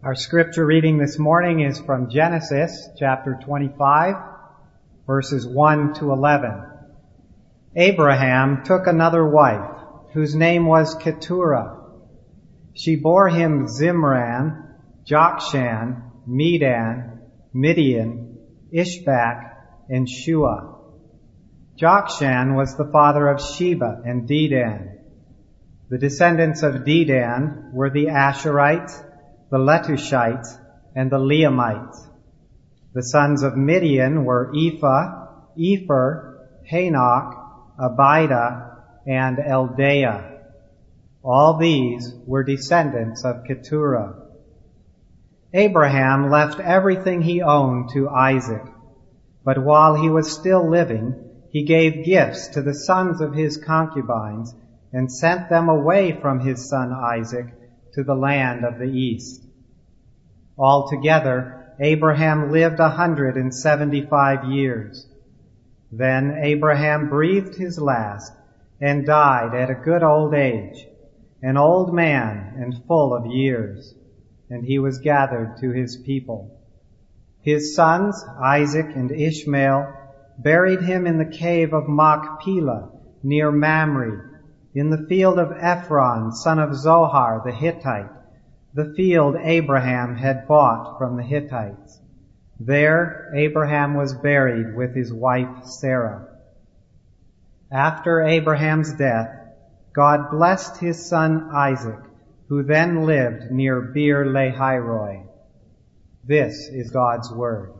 Our scripture reading this morning is from Genesis chapter 25, verses 1 to 11. Abraham took another wife, whose name was Keturah. She bore him Zimran, Jokshan, Medan, Midian, Ishbak, and Shua. Jokshan was the father of Sheba and Dedan. The descendants of Dedan were the Asherites, the Letushites, and the Leamites. The sons of Midian were Ephah, Epher, Hanok, Abida, and Eldaah. All these were descendants of Keturah. Abraham left everything he owned to Isaac, but while he was still living, he gave gifts to the sons of his concubines and sent them away from his son Isaac to the land of the east. Altogether, Abraham lived 175 years. Then Abraham breathed his last and died at a good old age, an old man and full of years, and he was gathered to his people. His sons, Isaac and Ishmael, buried him in the cave of Machpelah near Mamre, in the field of Ephron, son of Zohar the Hittite, the field Abraham had bought from the Hittites. There Abraham was buried with his wife Sarah. After Abraham's death, God blessed his son Isaac, who then lived near Beer Lahai-roi. This is God's word.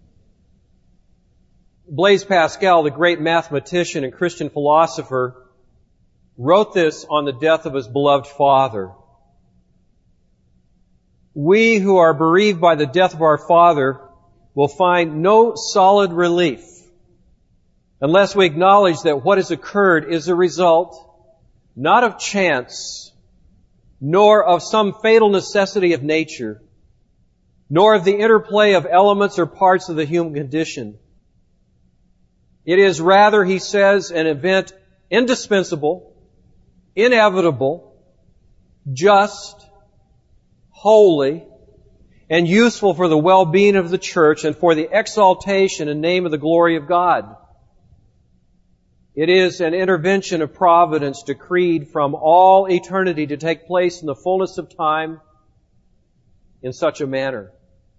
Blaise Pascal, the great mathematician and Christian philosopher, wrote this on the death of his beloved father. We who are bereaved by the death of our father will find no solid relief unless we acknowledge that what has occurred is a result not of chance, nor of some fatal necessity of nature, nor of the interplay of elements or parts of the human condition. It is rather, he says, an event indispensable, inevitable, just, holy, and useful for the well-being of the church and for the exaltation and name of the glory of God. It is an intervention of providence decreed from all eternity to take place in the fullness of time in such a manner.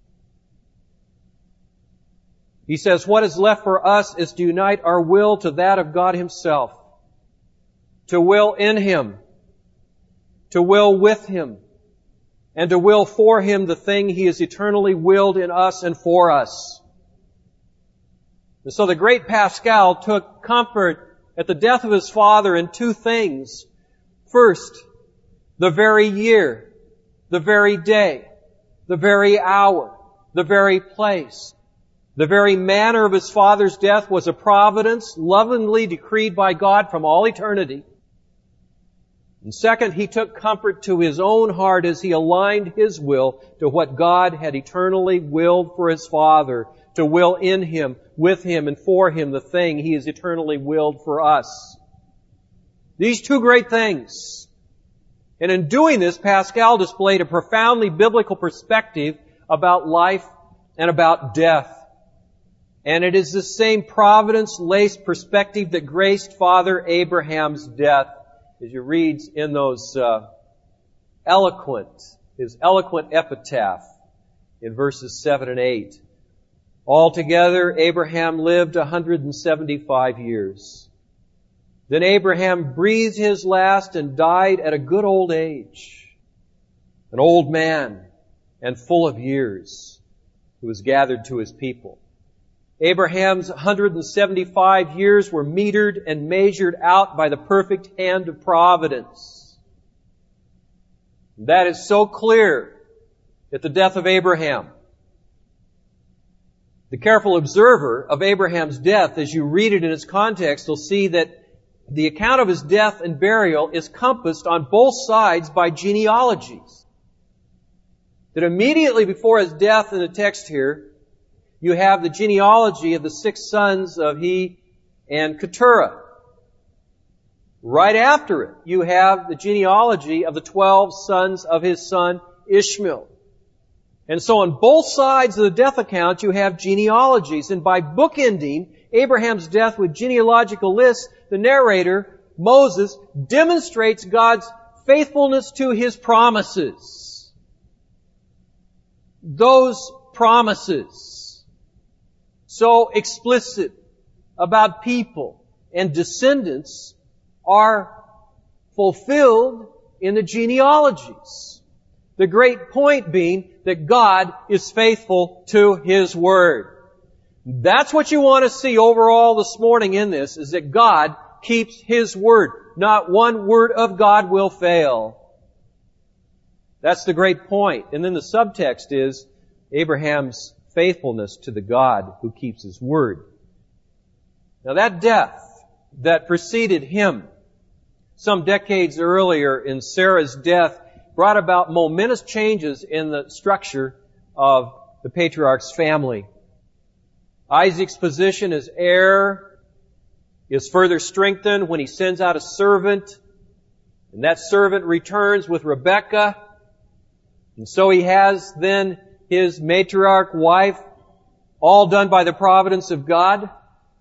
He says, what is left for us is to unite our will to that of God Himself, to will in Him, to will with Him, and to will for Him the thing He has eternally willed in us and for us. And so the great Pascal took comfort at the death of his father in two things. First, the very year, the very day, the very hour, the very place. The very manner of his father's death was a providence lovingly decreed by God from all eternity. And second, he took comfort to his own heart as he aligned his will to what God had eternally willed for his father, to will in him, with him, and for him the thing he has eternally willed for us. These two great things. And in doing this, Pascal displayed a profoundly biblical perspective about life and about death. And it is the same providence-laced perspective that graced Father Abraham's death, as you read in those his eloquent epitaph in verses 7 and 8. Altogether, Abraham lived 175 years. Then Abraham breathed his last and died at a good old age, an old man and full of years, who was gathered to his people. Abraham's 175 years were metered and measured out by the perfect hand of providence. That is so clear at the death of Abraham. The careful observer of Abraham's death, as you read it in its context, will see that the account of his death and burial is compassed on both sides by genealogies. That immediately before his death in the text here, you have the genealogy of the 6 sons of he and Keturah. Right after it, you have the genealogy of the 12 sons of his son Ishmael. And so on both sides of the death account, you have genealogies. And by bookending Abraham's death with genealogical lists, the narrator, Moses, demonstrates God's faithfulness to His promises. Those promises, so explicit about people and descendants, are fulfilled in the genealogies. The great point being that God is faithful to His Word. That's what you want to see overall this morning in this, is that God keeps His Word. Not one word of God will fail. That's the great point. And then the subtext is Abraham's faithfulness to the God who keeps His Word. Now that death that preceded him some decades earlier in Sarah's death brought about momentous changes in the structure of the patriarch's family. Isaac's position as heir is further strengthened when he sends out a servant, and that servant returns with Rebekah. And so he has then his matriarch wife, all done by the providence of God.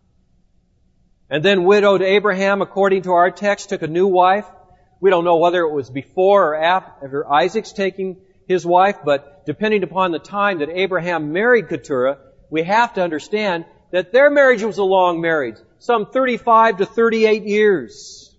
And then widowed Abraham, according to our text, took a new wife. We don't know whether it was before or after Isaac's taking his wife, but depending upon the time that Abraham married Keturah, we have to understand that their marriage was a long marriage, some 35 to 38 years.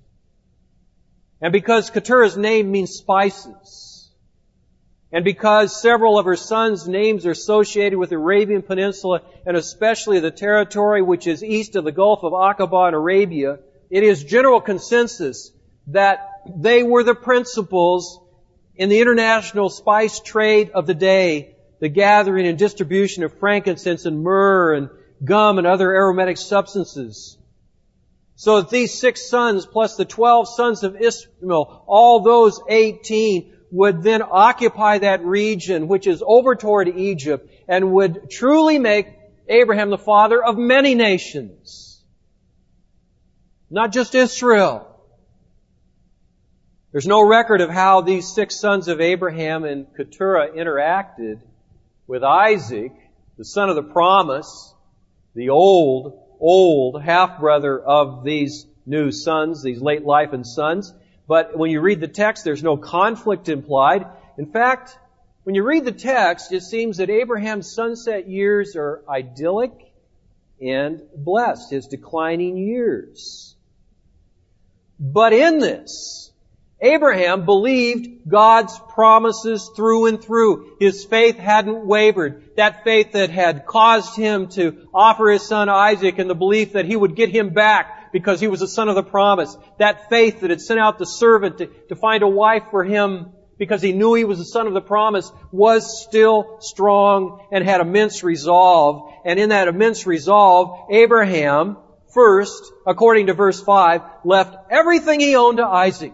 And because Keturah's name means spices, and because several of her sons' names are associated with the Arabian Peninsula, and especially the territory which is east of the Gulf of Aqaba in Arabia, it is general consensus that they were the principals in the international spice trade of the day, the gathering and distribution of frankincense and myrrh and gum and other aromatic substances. So that these 6 sons plus the 12 sons of Ishmael, all those 18, would then occupy that region which is over toward Egypt and would truly make Abraham the father of many nations. Not just Israel. There's no record of how these 6 sons of Abraham and Keturah interacted with Isaac, the son of the promise, the old half-brother of these new sons, these late life and sons. But when you read the text, there's no conflict implied. In fact, when you read the text, it seems that Abraham's sunset years are idyllic and blessed, his declining years. But in this, Abraham believed God's promises through and through. His faith hadn't wavered. That faith that had caused him to offer his son Isaac in the belief that he would get him back because he was the son of the promise. That faith that had sent out the servant to find a wife for him because he knew he was the son of the promise was still strong and had immense resolve. And in that immense resolve, Abraham first, according to verse 5, left everything he owned to Isaac.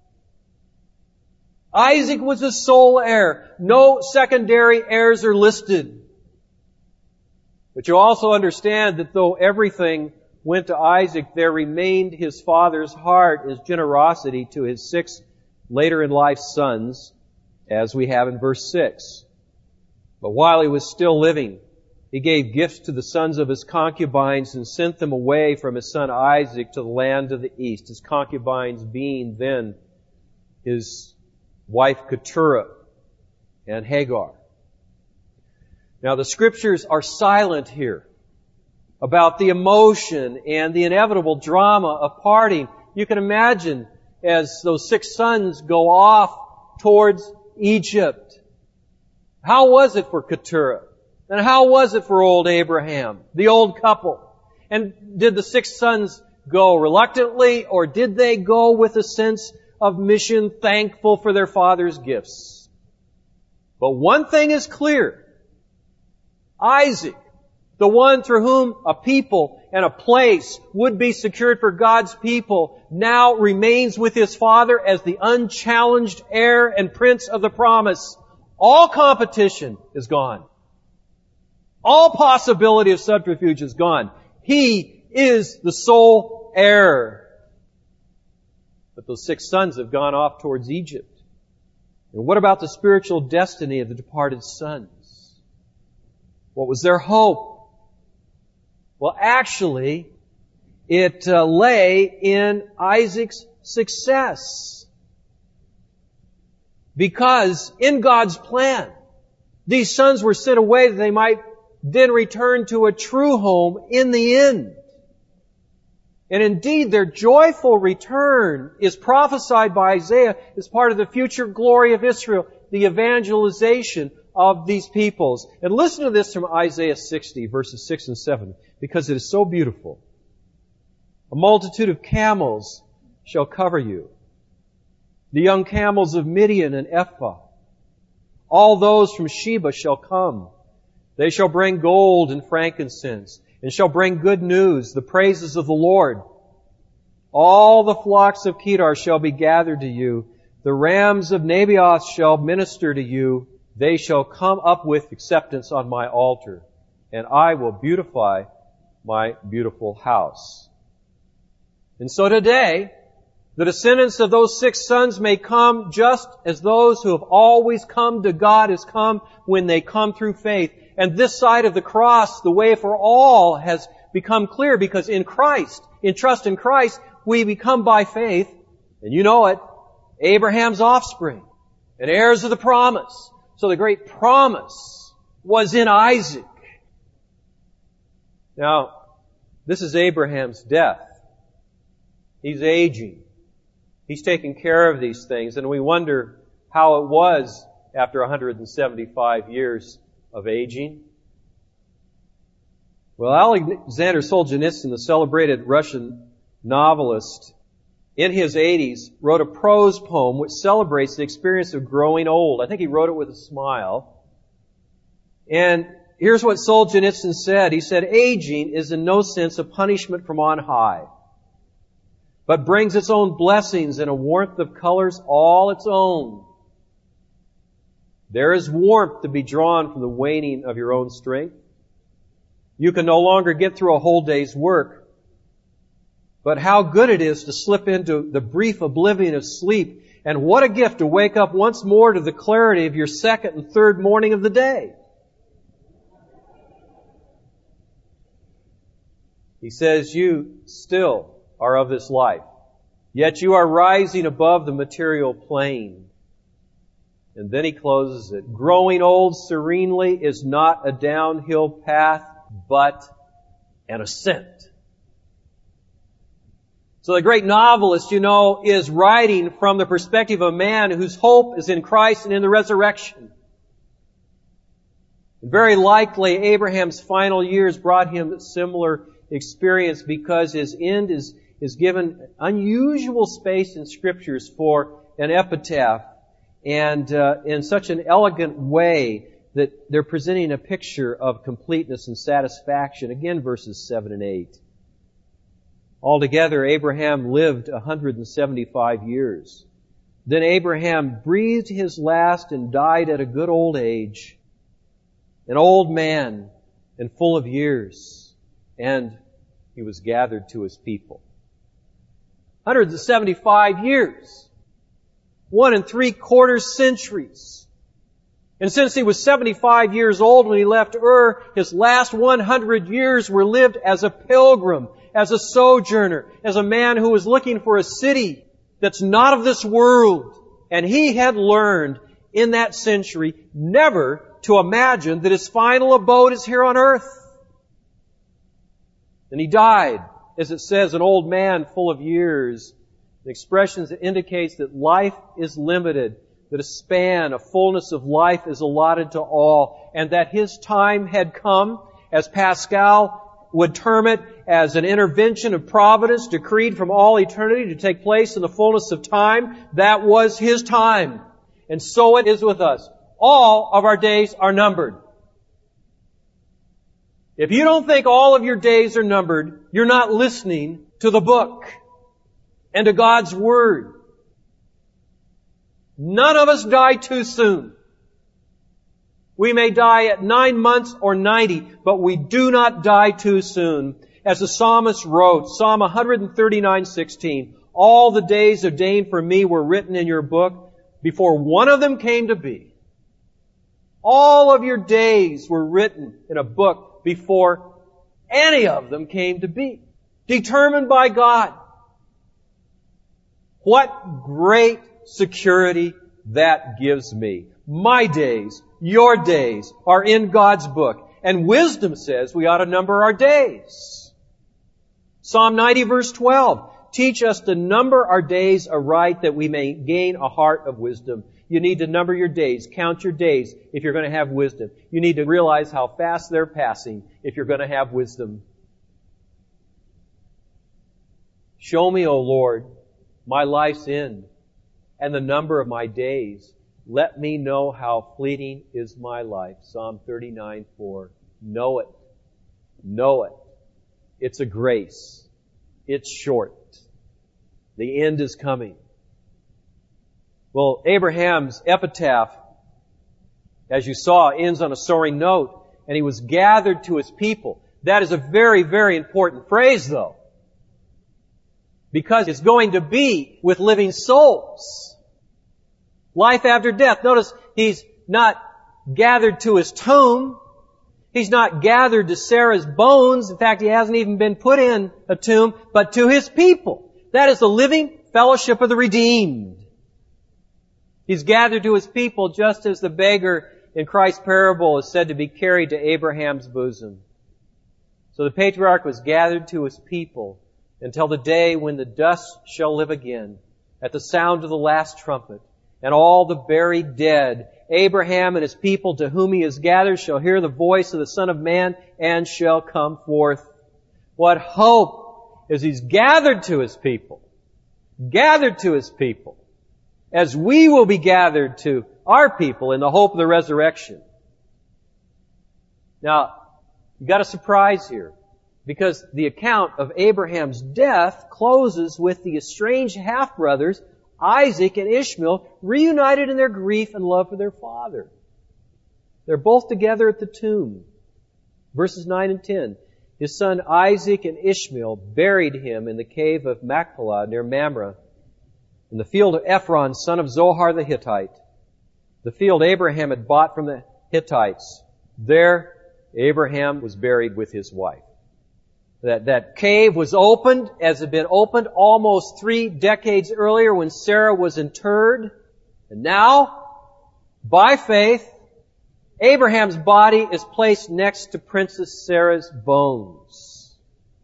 Isaac was the sole heir. No secondary heirs are listed. But you also understand that though everything went to Isaac, there remained his father's heart, his generosity to his 6 later in life sons, as we have in verse 6. But while he was still living, he gave gifts to the sons of his concubines and sent them away from his son Isaac to the land of the east, his concubines being then his wife Keturah and Hagar. Now the scriptures are silent here about the emotion and the inevitable drama of parting. You can imagine as those 6 sons go off towards Egypt. How was it for Keturah? And how was it for old Abraham, the old couple? And did the 6 sons go reluctantly, or did they go with a sense of mission, thankful for their father's gifts? But one thing is clear. Isaac, the one through whom a people and a place would be secured for God's people, now remains with his father as the unchallenged heir and prince of the promise. All competition is gone. All possibility of subterfuge is gone. He is the sole heir. But those 6 sons have gone off towards Egypt. And what about the spiritual destiny of the departed sons? What was their hope? Well, actually, it lay in Isaac's success. Because in God's plan, these sons were sent away that they might then return to a true home in the end. And indeed, their joyful return is prophesied by Isaiah as part of the future glory of Israel, the evangelization of these peoples. And listen to this from Isaiah 60, verses 6 and 7, because it is so beautiful. A multitude of camels shall cover you, the young camels of Midian and Ephah. All those from Sheba shall come. They shall bring gold and frankincense, and shall bring good news, the praises of the Lord. All the flocks of Kedar shall be gathered to you. The rams of Nabaioth shall minister to you. They shall come up with acceptance on my altar, and I will beautify my beautiful house. And so today, the descendants of those 6 sons may come just as those who have always come to God has come when they come through faith. And this side of the cross, the way for all has become clear because in Christ, in trust in Christ, we become by faith, and you know it, Abraham's offspring and heirs of the promise. So the great promise was in Isaac. Now, this is Abraham's death. He's aging. He's taking care of these things, and we wonder how it was after 175 years of aging. Well, Alexander Solzhenitsyn, the celebrated Russian novelist, in his 80s, wrote a prose poem which celebrates the experience of growing old. I think he wrote it with a smile. And here's what Solzhenitsyn said. He said, aging is in no sense a punishment from on high, but brings its own blessings and a warmth of colors all its own. There is warmth to be drawn from the waning of your own strength. You can no longer get through a whole day's work, but how good it is to slip into the brief oblivion of sleep, and what a gift to wake up once more to the clarity of your second and third morning of the day. He says, you still are of this life, yet you are rising above the material plane. And then he closes it. Growing old serenely is not a downhill path, but an ascent. So the great novelist, is writing from the perspective of a man whose hope is in Christ and in the resurrection. Very likely, Abraham's final years brought him a similar experience because his end is given unusual space in Scriptures for an epitaph, and in such an elegant way that they're presenting a picture of completeness and satisfaction. Again, verses 7 and 8. Altogether, Abraham lived 175 years. Then Abraham breathed his last and died at a good old age, an old man and full of years, and he was gathered to his people. 175 years. 1 3/4 centuries. And since he was 75 years old when he left Ur, his last 100 years were lived as a pilgrim, as a sojourner, as a man who was looking for a city that's not of this world. And he had learned in that century never to imagine that his final abode is here on earth. And he died, as it says, an old man full of years. An expression that indicates that life is limited, that a span, a fullness of life is allotted to all, and that his time had come, as Pascal would term it, as an intervention of providence decreed from all eternity to take place in the fullness of time. That was his time. And so it is with us. All of our days are numbered. If you don't think all of your days are numbered, you're not listening to the book and to God's Word. None of us die too soon. We may die at 9 months or 90, but we do not die too soon. As the psalmist wrote, Psalm 139:16, all the days ordained for me were written in your book before one of them came to be. All of your days were written in a book before any of them came to be. Determined by God. What great security that gives me. My days, your days, are in God's book. And wisdom says we ought to number our days. Psalm 90 verse 12. Teach us to number our days aright that we may gain a heart of wisdom. You need to number your days, count your days if you're going to have wisdom. You need to realize how fast they're passing if you're going to have wisdom. Show me, O Lord, my life's end and the number of my days. Let me know how fleeting is my life. Psalm 39:4. Know it. Know it. It's a grace. It's short. The end is coming. Well, Abraham's epitaph, as you saw, ends on a soaring note, and he was gathered to his people. That is a very, very important phrase, though, because it's going to be with living souls. Life after death. Notice he's not gathered to his tomb. He's not gathered to Sarah's bones. In fact, he hasn't even been put in a tomb, but to his people. That is the living fellowship of the redeemed. He's gathered to his people just as the beggar in Christ's parable is said to be carried to Abraham's bosom. So the patriarch was gathered to his people until the day when the dust shall live again at the sound of the last trumpet, and all the buried dead, Abraham and his people to whom he is gathered, shall hear the voice of the Son of Man and shall come forth. What hope as he's gathered to his people. Gathered to his people. As we will be gathered to our people in the hope of the resurrection. Now, you got a surprise here. Because the account of Abraham's death closes with the estranged half-brothers, Isaac and Ishmael, reunited in their grief and love for their father. They're both together at the tomb. Verses 9 and 10. His son Isaac and Ishmael buried him in the cave of Machpelah near Mamre, in the field of Ephron, son of Zohar the Hittite. The field Abraham had bought from the Hittites. There, Abraham was buried with his wife. That cave was opened, as had been opened almost 3 decades earlier when Sarah was interred. And now, by faith, Abraham's body is placed next to Princess Sarah's bones.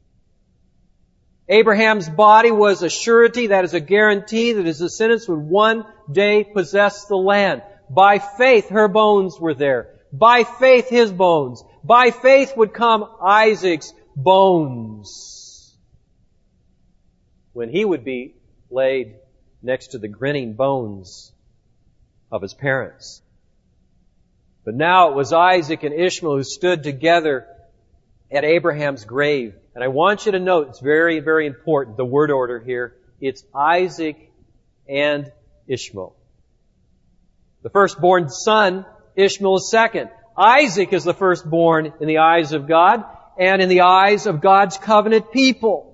Abraham's body was a surety, that is a guarantee that his descendants would one day possess the land. By faith, her bones were there. By faith, his bones. By faith would come Isaac's bones, when he would be laid next to the grinning bones of his parents. But now it was Isaac and Ishmael who stood together at Abraham's grave. And I want you to note, it's very, very important, the word order here. It's Isaac and Ishmael. The firstborn son, Ishmael is second. Isaac is the firstborn in the eyes of God and in the eyes of God's covenant people.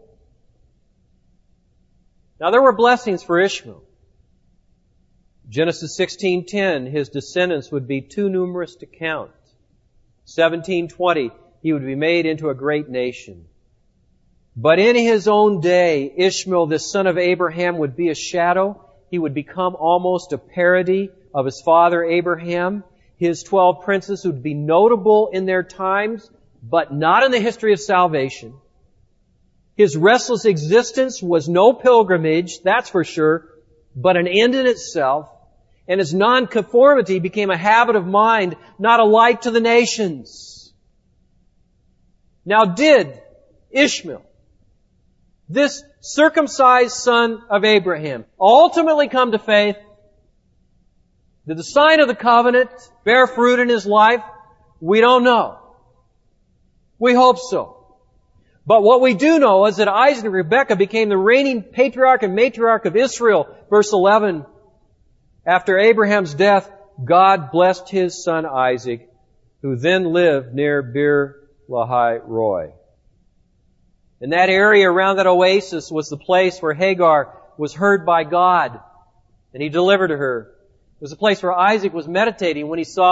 Now there were blessings for Ishmael. Genesis 16:10, his descendants would be too numerous to count. 17:20, he would be made into a great nation. But in his own day, Ishmael, the son of Abraham, would be a shadow. He would become almost a parody of his father Abraham. His 12 princes would be notable in their times, but not in the history of salvation. His restless existence was no pilgrimage, that's for sure, but an end in itself. And his nonconformity became a habit of mind, not a light to the nations. Now did Ishmael, this circumcised son of Abraham, ultimately come to faith? Did the sign of the covenant bear fruit in his life? We don't know. We hope so. But what we do know is that Isaac and Rebekah became the reigning patriarch and matriarch of Israel. Verse 11, after Abraham's death, God blessed his son Isaac, who then lived near Bir Lahai Roi. And that area around that oasis was the place where Hagar was heard by God, and he delivered her. It was the place where Isaac was meditating when he saw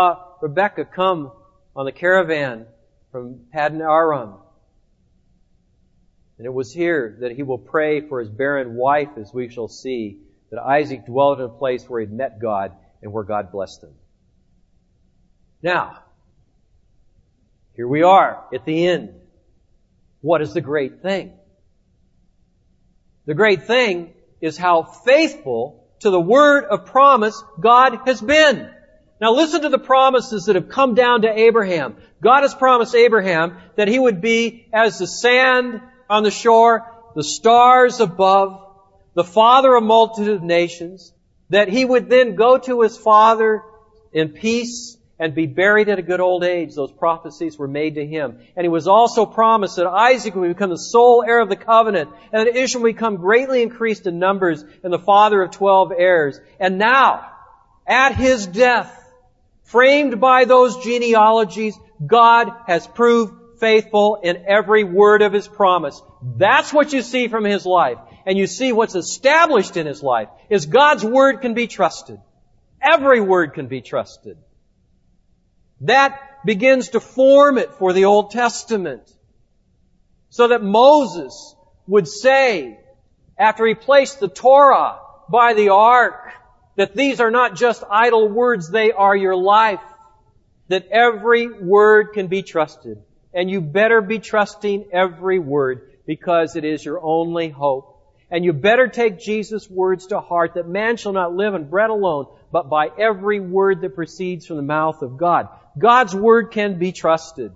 Rebekah come on the caravan from Paddan Aram. And it was here that he will pray for his barren wife, as we shall see, that Isaac dwelt in a place where he'd met God and where God blessed him. Now, here we are at the end. What is the great thing? The great thing is how faithful to the word of promise God has been. Now listen to the promises that have come down to Abraham. God has promised Abraham that he would be as the sand on the shore, the stars above, the father of a multitude of nations, that he would then go to his father in peace and be buried at a good old age. Those prophecies were made to him. And he was also promised that Isaac would become the sole heir of the covenant, and that Ishmael would become greatly increased in numbers and the father of 12 heirs. And now, at his death, framed by those genealogies, God has proved faithful in every word of His promise. That's what you see from His life. And you see what's established in His life is God's Word can be trusted. Every word can be trusted. That begins to form it for the Old Testament. So that Moses would say, after he placed the Torah by the ark, that these are not just idle words, they are your life. That every word can be trusted. And you better be trusting every word because it is your only hope. And you better take Jesus' words to heart that man shall not live on bread alone, but by every word that proceeds from the mouth of God. God's word can be trusted.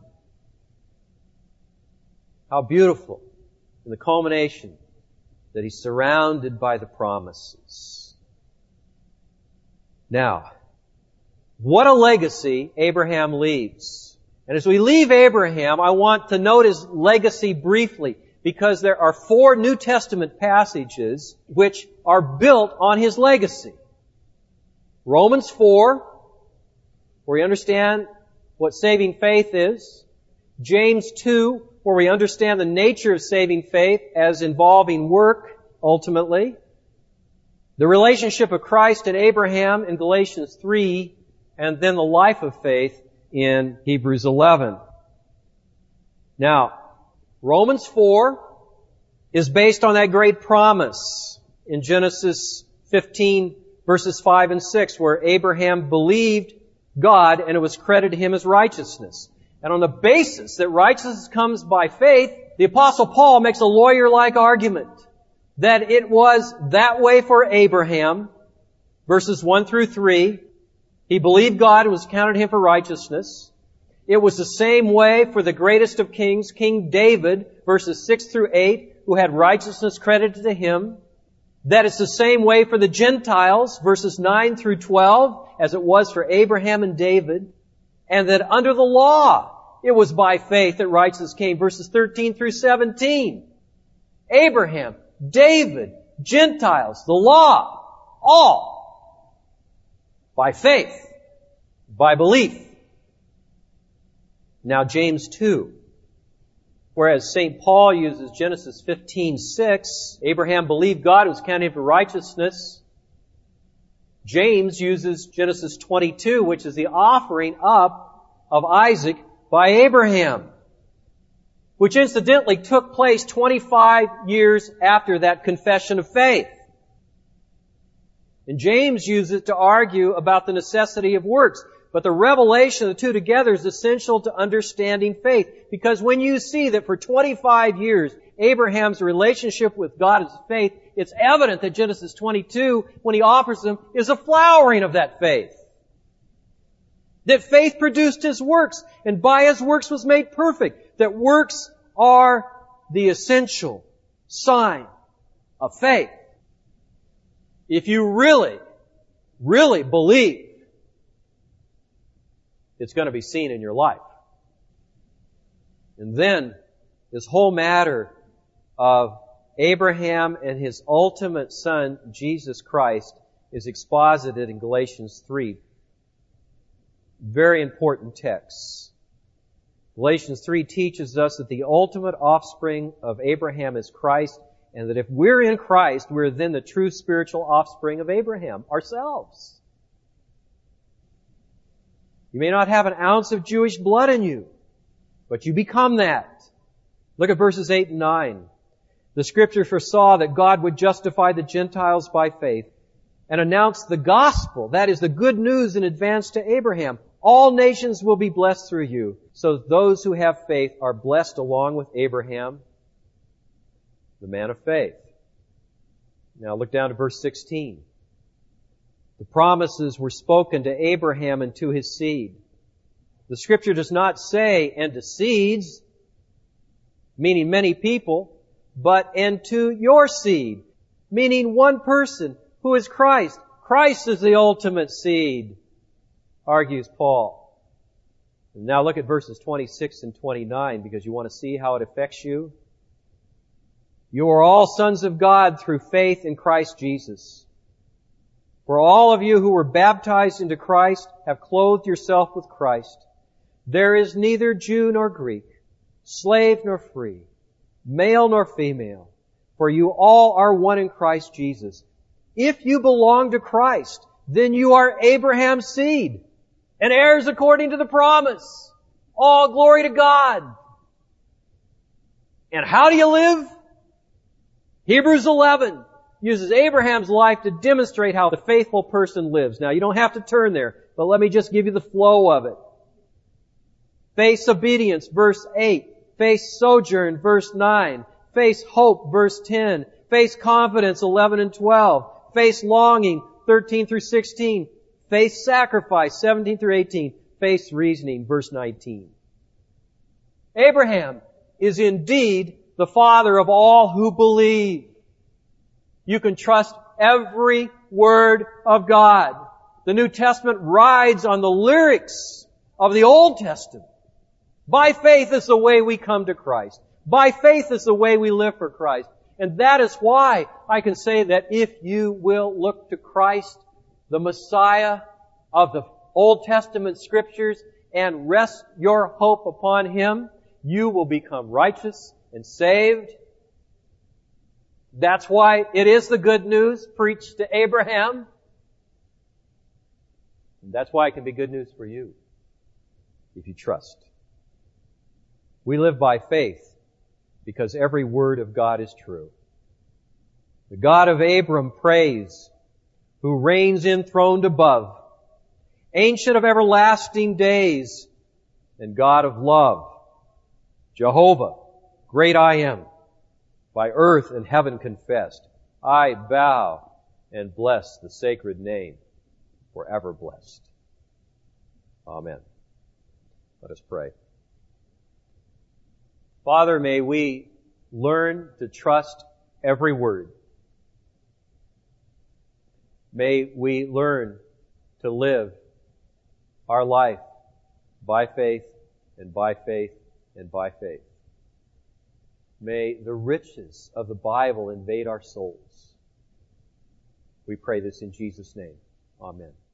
How beautiful in the culmination that He's surrounded by the promises. Now, what a legacy Abraham leaves. And as we leave Abraham, I want to note his legacy briefly, because there are 4 New Testament passages which are built on his legacy. Romans 4, where we understand what saving faith is. James 2, where we understand the nature of saving faith as involving work, ultimately. The relationship of Christ and Abraham in Galatians 3, and then the life of faith in Hebrews 11. Now, Romans 4 is based on that great promise in Genesis 15 verses 5 and 6, where Abraham believed God and it was credited to him as righteousness. And on the basis that righteousness comes by faith, the Apostle Paul makes a lawyer-like argument that it was that way for Abraham, verses 1 through 3. He believed God and was counted to him for righteousness. It was the same way for the greatest of kings, King David, verses 6 through 8, who had righteousness credited to him. That it's the same way for the Gentiles, verses 9 through 12, as it was for Abraham and David. And that under the law, it was by faith that righteousness came, verses 13 through 17. Abraham, David, Gentiles, the law, all by faith, by belief. Now James 2. Whereas St. Paul uses Genesis 15:6, Abraham believed God, was counted for righteousness. James uses Genesis 22, which is the offering up of Isaac by Abraham, which incidentally took place 25 years after that confession of faith. And James uses it to argue about the necessity of works. But the revelation of the two together is essential to understanding faith. Because when you see that for 25 years, Abraham's relationship with God is faith, it's evident that Genesis 22, when he offers him, is a flowering of that faith. That faith produced his works, and by his works was made perfect. That works are the essential sign of faith. If you really, really believe, it's going to be seen in your life. And then, this whole matter of Abraham and his ultimate son, Jesus Christ, is exposited in Galatians 3. Very important text. Galatians 3 teaches us that the ultimate offspring of Abraham is Christ, and that if we're in Christ, we're then the true spiritual offspring of Abraham ourselves. You may not have an ounce of Jewish blood in you, but you become that. Look at verses 8 and 9. The Scripture foresaw that God would justify the Gentiles by faith and announce the gospel, that is the good news, in advance to Abraham. All nations will be blessed through you. So those who have faith are blessed along with Abraham, the man of faith. Now look down to verse 16. The promises were spoken to Abraham and to his seed. The Scripture does not say, and to seeds, meaning many people, but and to your seed, meaning one person, who is Christ. Christ is the ultimate seed, argues Paul. And now look at verses 26 and 29, because you want to see how it affects you. You are all sons of God through faith in Christ Jesus. For all of you who were baptized into Christ have clothed yourself with Christ. There is neither Jew nor Greek, slave nor free, male nor female, for you all are one in Christ Jesus. If you belong to Christ, then you are Abraham's seed and heirs according to the promise. All glory to God. And how do you live? Hebrews 11 uses Abraham's life to demonstrate how the faithful person lives. Now, you don't have to turn there, but let me just give you the flow of it. Face obedience, verse 8. Face sojourn, verse 9. Face hope, verse 10. Face confidence, 11 and 12. Face longing, 13 through 16. Face sacrifice, 17 through 18. Face reasoning, verse 19. Abraham is indeed the father of all who believe. You can trust every word of God. The New Testament rides on the lyrics of the Old Testament. By faith is the way we come to Christ. By faith is the way we live for Christ. And that is why I can say that if you will look to Christ, the Messiah of the Old Testament Scriptures, and rest your hope upon Him, you will become righteous and saved. That's why it is the good news preached to Abraham. And that's why it can be good news for you, if you trust. We live by faith because every word of God is true. The God of Abram praise, who reigns enthroned above, ancient of everlasting days, and God of love, Jehovah, great I am, by earth and heaven confessed. I bow and bless the sacred name, forever blessed. Amen. Let us pray. Father, may we learn to trust every word. May we learn to live our life by faith and by faith and by faith. May the riches of the Bible invade our souls. We pray this in Jesus' name. Amen.